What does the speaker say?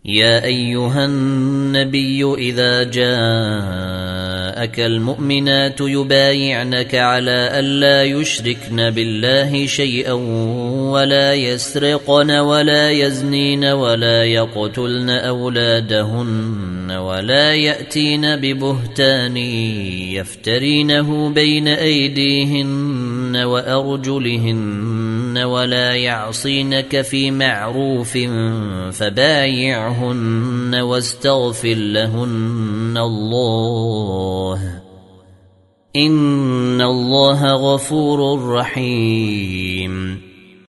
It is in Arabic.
يا أيها النبي إذا جاءك المؤمنات يبايعنك على ألا يشركن بالله شيئا ولا يسرقن ولا يزنين ولا يقتلن أولادهن ولا يأتين ببهتان يفترينه بين أيديهن وأرجلهن ولا يعصينك في معروف فبايعهن واستغفر لهن الله إن الله غفور رحيم.